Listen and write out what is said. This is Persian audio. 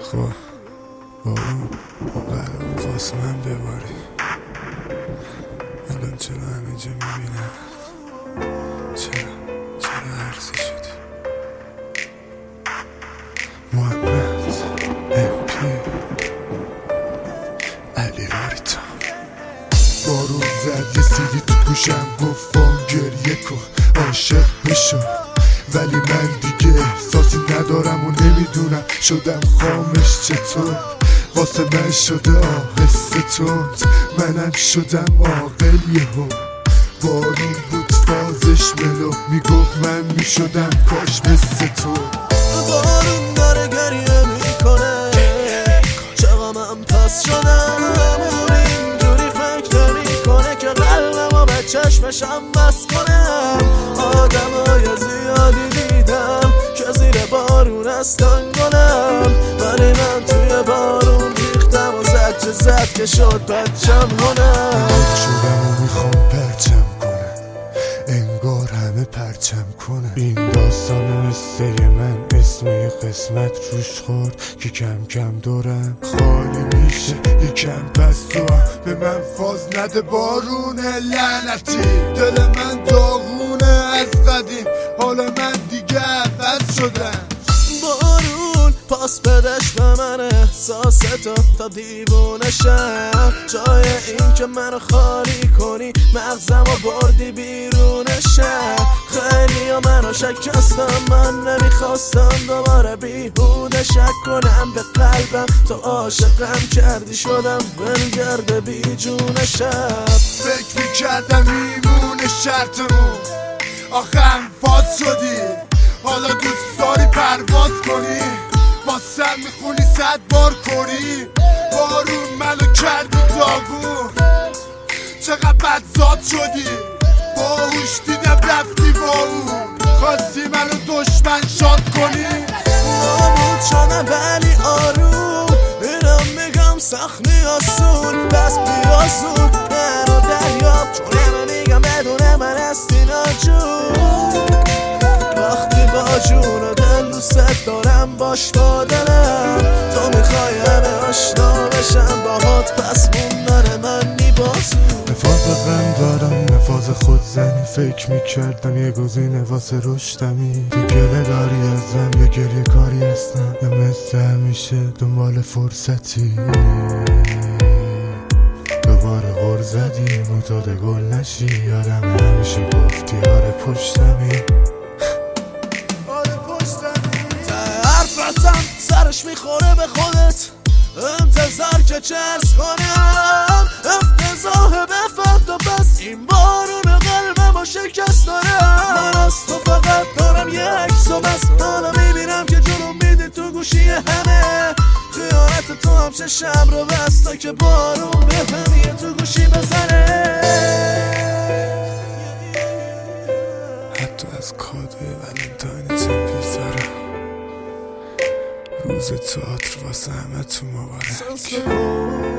خب بارون قرار واسه من بباری. الان چرا همه جا میبینم؟ چرا عرضی شدی؟ محمد امپی علی آریتام. بارون زد یه سیدی تو گوشم گفت وان گریه کن عاشق بشو، ولی من دیگه احساسی ندارم و نمیدونم شدم خامش چطور. واسه من شده آهسته تند، منم شدم عاقل یهو. بارون بود فازش ملو، میگفت من میشدم کاش مثل تو. بارون داره گریه میکنه چقامم پس شدم، اون اینجوری فکر نمیکنه که قلبمو به چشمشم بس کنم. آدمای زیادی دیدم که زیر بارون هستن گلم، ولی من توی بارون ریختم و زد که شد بچم هنم. شدم و میخوام پرچم کنم، انگار همه پرچم کنم. این داستان مثل من اسم یه قسمت روش خورد که کم کم دورم خالی میشه یکم. پس تو هم به من فاز نده بارون لعنتی. دل من داغونه از قدیم، حالا من دیگه عوض شدم. بارون پاس بدش به من احساستو تا دیوونشم. جای این که منو خالی کنی مغزمو بردی بیرونشم. خیلی ها منو شکستم، من نمیخواستم دوباره بیهوده شک کنم به قلبم. تو عاشقم کردی شدم ولگرد بی جون شب. فکر میکردم میمونه شرطمون، آخه انفاز شدی. حالا دوست داری پرواز کنی، واسم میخونی 100 بار کنی. بارون منو کردی داغون، چقدر بدزاد شدی. باهوش دیدم رفتی با اون، خواستی منو دشمن شاد کنی. نابود شدم ولی آروم، اینم میگم سخت نیاسون. بس بیاسون منو دریاب، چون میگم بدون من هستی ناجون. وقتی با جون و دل دوست دارم باش با دلم، تو میخوای همه آشنا بشم باهات، پس موندن من میبازو. نفاذ غم دارم نفاذ خود زنی، فکر میکردم یه گزینه واسه رشدمی. تو گله داری ازم یه گریه کاری هستم، یا مثل همیشه دنبال فرصتی. دوباره غر زدی معتاد گل نشی، یادم همیشه گفتی آره پشتمی. حرفتم سرش میخوره به خودت، انتظار که چرس کنم. افتضاح بفهم تو بس، این بارون قلبمو شکست دارم. من از تو فقط دارم یه عکس و بس، حالا میبینم که جلوم میدی تو گوشی همه. خیانت تو هم چشم رو بستا که بارون بفهمیه تو گوشی بزنه. حتی از کادوی ولنتاین چه بیزارم، روز تئاتر واسه همه تو مبارک.